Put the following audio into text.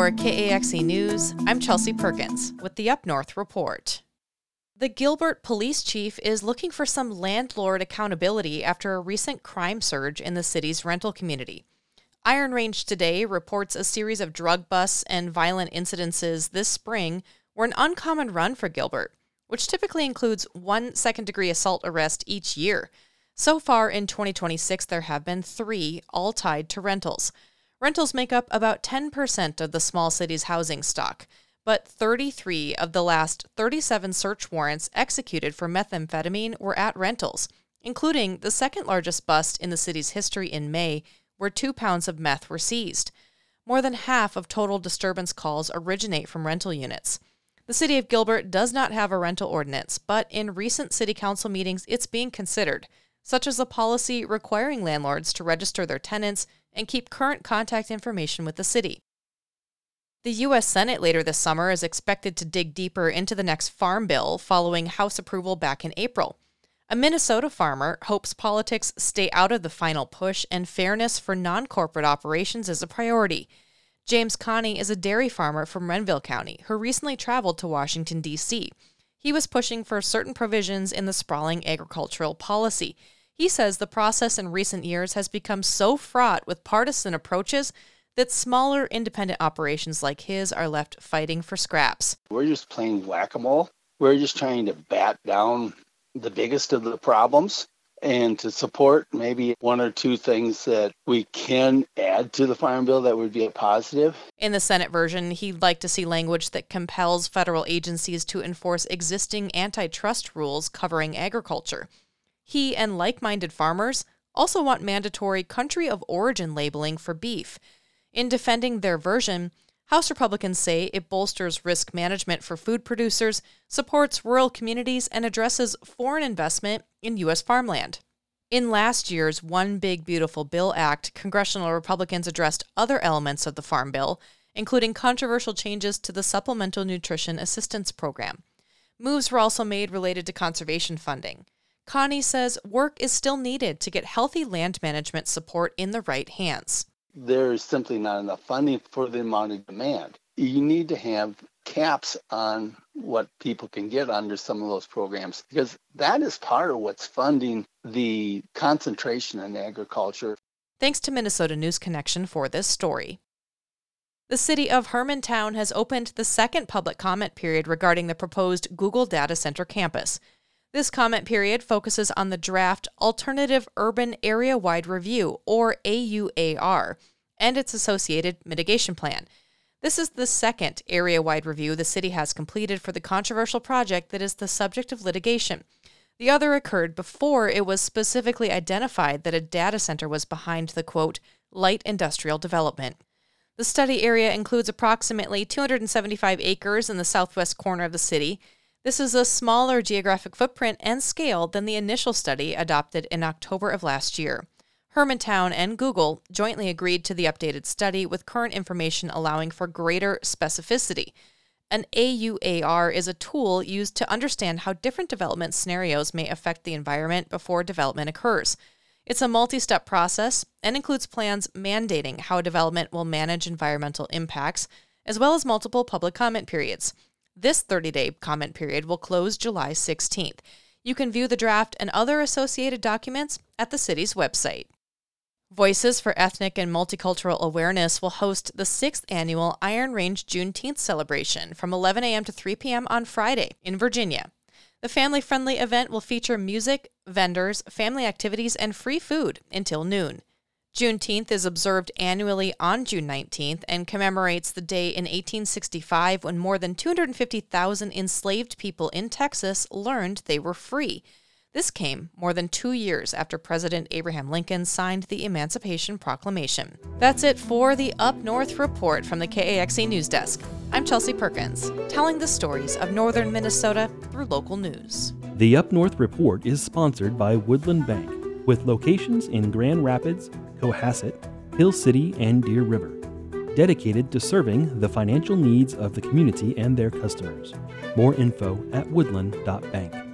For KAXE News, I'm Chelsea Perkins with the Up North Report. The Gilbert police chief is looking for some landlord accountability after a recent crime surge in the city's rental community. Iron Range Today reports a series of drug busts and violent incidences this spring were an uncommon run for Gilbert, which typically includes one second-degree assault arrest each year. So far in 2026, there have been 3, all tied to rentals. Rentals make up about 10% of the small city's housing stock, but 33 of the last 37 search warrants executed for methamphetamine were at rentals, including the second largest bust in the city's history in May, where 2 pounds of meth were seized. More than half of total disturbance calls originate from rental units. The city of Gilbert does not have a rental ordinance, but in recent city council meetings it's being considered, such as a policy requiring landlords to register their tenants and keep current contact information with the city. The U.S. Senate later this summer is expected to dig deeper into the next farm bill following House approval back in April. A Minnesota farmer hopes politics stay out of the final push and fairness for non-corporate operations is a priority. James Connie is a dairy farmer from Renville County who recently traveled to Washington, D.C. He was pushing for certain provisions in the sprawling agricultural policy. He says the process in recent years has become so fraught with partisan approaches that smaller independent operations like his are left fighting for scraps. We're just playing whack-a-mole. We're just trying to bat down the biggest of the problems and to support maybe 1 or 2 things that we can add to the farm bill that would be a positive. In the Senate version, he'd like to see language that compels federal agencies to enforce existing antitrust rules covering agriculture. He and like-minded farmers also want mandatory country of origin labeling for beef. In defending their version, House Republicans say it bolsters risk management for food producers, supports rural communities, and addresses foreign investment in U.S. farmland. In last year's One Big Beautiful Bill Act, congressional Republicans addressed other elements of the Farm Bill, including controversial changes to the Supplemental Nutrition Assistance Program. Moves were also made related to conservation funding. Connie says work is still needed to get healthy land management support in the right hands. There's simply not enough funding for the amount of demand. You need to have caps on what people can get under some of those programs, because that is part of what's funding the concentration in agriculture. Thanks to Minnesota News Connection for this story. The city of Hermantown has opened the second public comment period regarding the proposed Google Data Center campus. This comment period focuses on the draft Alternative Urban Area-Wide Review, or AUAR, and its associated mitigation plan. This is the second area-wide review the city has completed for the controversial project that is the subject of litigation. The other occurred before it was specifically identified that a data center was behind the, quote, light industrial development. The study area includes approximately 275 acres in the southwest corner of the city. This is a smaller geographic footprint and scale than the initial study adopted in October of last year. Hermantown and Google jointly agreed to the updated study with current information allowing for greater specificity. An AUAR is a tool used to understand how different development scenarios may affect the environment before development occurs. It's a multi-step process and includes plans mandating how development will manage environmental impacts, as well as multiple public comment periods. This 30-day comment period will close July 16th. You can view the draft and other associated documents at the city's website. Voices for Ethnic and Multicultural Awareness will host the 6th annual Iron Range Juneteenth celebration from 11 a.m. to 3 p.m. on Friday in Virginia. The family-friendly event will feature music, vendors, family activities, and free food until noon. Juneteenth is observed annually on June 19th and commemorates the day in 1865 when more than 250,000 enslaved people in Texas learned they were free. This came more than 2 years after President Abraham Lincoln signed the Emancipation Proclamation. That's it for the Up North Report from the KAXE News Desk. I'm Chelsea Perkins, telling the stories of northern Minnesota through local news. The Up North Report is sponsored by Woodland Bank, with locations in Grand Rapids, Cohasset, Hill City, and Deer River, dedicated to serving the financial needs of the community and their customers. More info at woodland.bank.